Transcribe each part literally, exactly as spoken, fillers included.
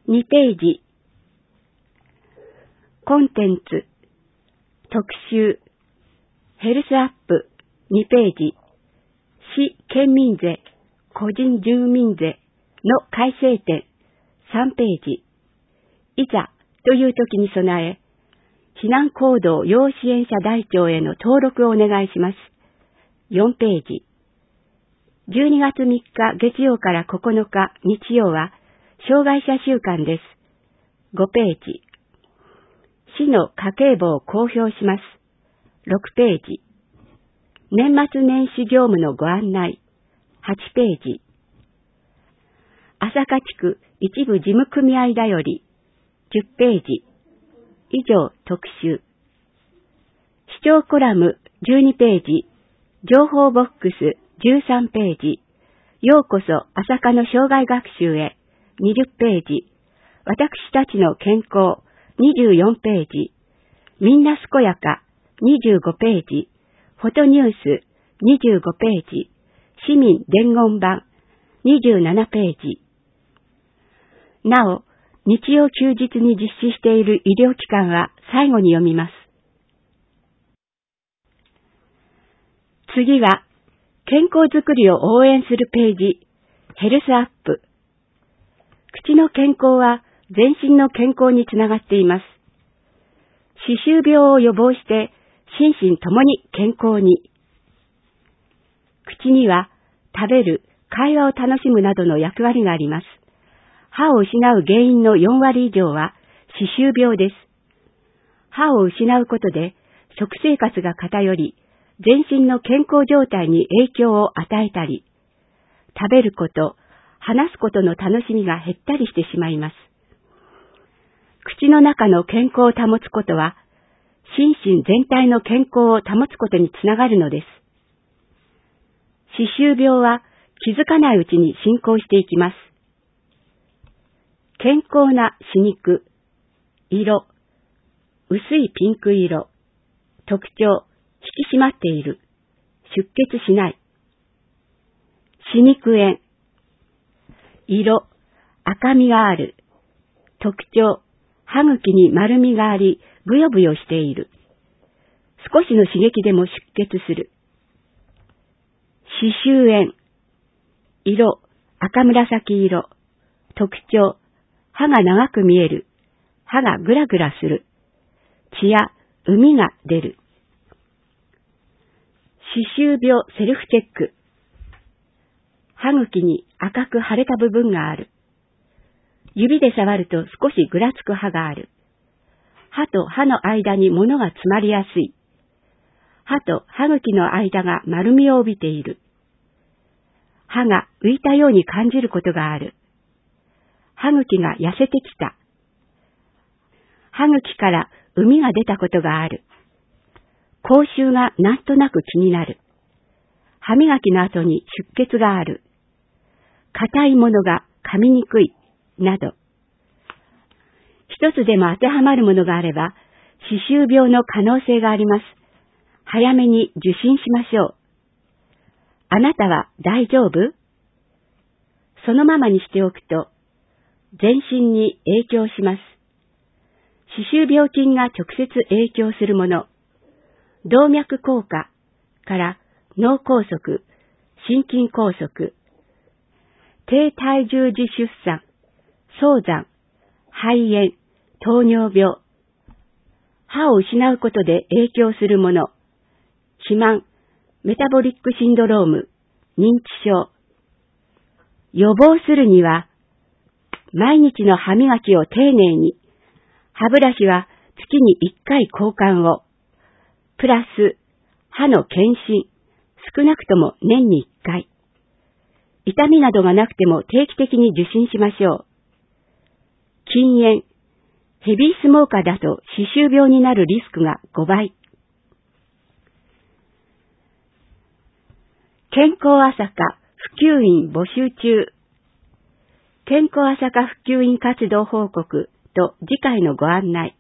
にページ。コンテンツ、特集、ヘルスアップにページ。市県民税、個人住民税の改正点さんページ。いざという時に備え、避難行動要支援者台帳への登録をお願いします。よんページ。じゅうにがつみっか月曜からここのか日曜は障害者週間です。ごページ。市の家計簿を公表します。ろくページ。年末年始業務のご案内。はちページ。朝霞地区一部事務組合だより。じゅっページ。以上特集。視聴コラムじゅうにページ。情報ボックスじゅうさんページ。ようこそ朝霞の障害学習へにじゅっページ。私たちの健康にじゅうよんページ。みんな健やかにじゅうごページ。フォトニュースにじゅうごページ。市民伝言板にじゅうななページ。なお、日曜休日に実施している医療機関は最後に読みます。次は、健康づくりを応援するページ、ヘルスアップ。口の健康は全身の健康につながっています。歯周病を予防して心身ともに健康に。口には食べる、会話を楽しむなどの役割があります。歯を失う原因のよんわり以上は歯周病です。歯を失うことで食生活が偏り、全身の健康状態に影響を与えたり、食べること、話すことの楽しみが減ったりしてしまいます。口の中の健康を保つことは、心身全体の健康を保つことにつながるのです。歯周病は気づかないうちに進行していきます。健康な歯肉、色、薄いピンク色、特徴、引き締まっている、出血しない。歯肉炎、色、赤みがある、特徴、歯茎に丸みがあり、ブヨブヨしている。少しの刺激でも出血する。歯周炎、色、赤紫色、特徴、歯が長く見える。歯がグラグラする。血や膿が出る。歯周病セルフチェック。歯茎に赤く腫れた部分がある。指で触ると少しぐらつく歯がある。歯と歯の間に物が詰まりやすい。歯と歯茎の間が丸みを帯びている。歯が浮いたように感じることがある。歯茎が痩せてきた。歯茎から膿が出たことがある。口臭がなんとなく気になる。歯磨きの後に出血がある。硬いものが噛みにくい。など。一つでも当てはまるものがあれば、歯周病の可能性があります。早めに受診しましょう。あなたは大丈夫？そのままにしておくと、全身に影響します。歯周病菌が直接影響するもの、動脈硬化から脳梗塞、心筋梗塞、低体重児出産、早産、肺炎、糖尿病、歯を失うことで影響するもの、肥満、メタボリックシンドローム、認知症。予防するには、毎日の歯磨きを丁寧に、歯ブラシは月にいっかい交換を、プラス歯の検診、少なくとも年にいっかい。痛みなどがなくても定期的に受診しましょう。禁煙、ヘビースモーカーだと歯周病になるリスクがごばい。健康朝霞普及員募集中。健康朝霞普及員活動報告と次回のご案内。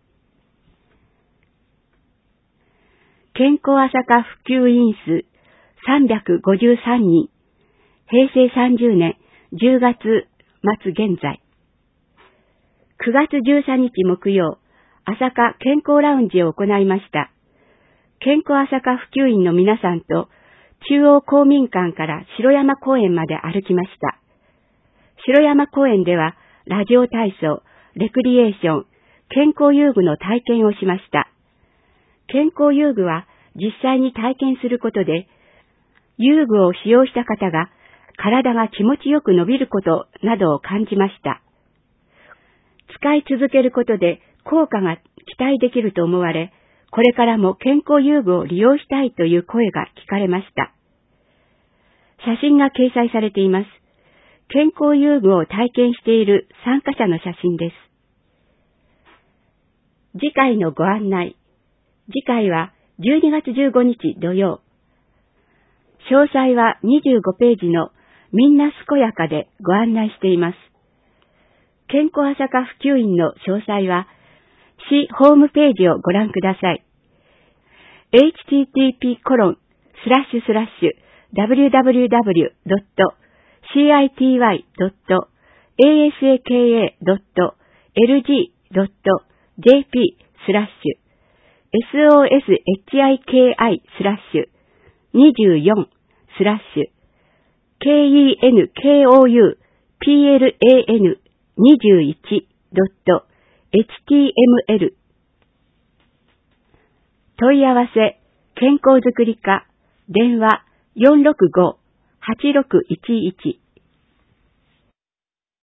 健康朝霞普及員数さんびゃくごじゅうさんにん。へいせいさんじゅうねんじゅうがつ末現在。 くがつじゅうさんにち木曜、朝霞健康ラウンジを行いました。健康朝霞普及員の皆さんと、中央公民館から城山公園まで歩きました。城山公園では、ラジオ体操、レクリエーション、健康遊具の体験をしました。健康遊具は実際に体験することで、遊具を使用した方が体が気持ちよく伸びることなどを感じました。使い続けることで効果が期待できると思われ、これからも健康遊具を利用したいという声が聞かれました。写真が掲載されています。健康遊具を体験している参加者の写真です。次回のご案内。次回はじゅうにがつじゅうごにち土曜。詳細はにじゅうごページのみんな健やかでご案内しています。健康朝霞普及員の詳細は市ホームページをご覧ください。エイチティーティーピーコロンスラッシュスラッシュダブリューダブリューダブリュードットシーアイティーワイドットエーエスエーケーエードットエルジードットジェーピースラッシュエスオーエスエイチアイケーアイスラッシュにじゅうよんスラッシュ ケーイーエヌケーオーユーピーエルエーエヌにじゅういちドットエイチティーエムエル 問い合わせ健康づくり課電話 よんろくご はちろくいちいち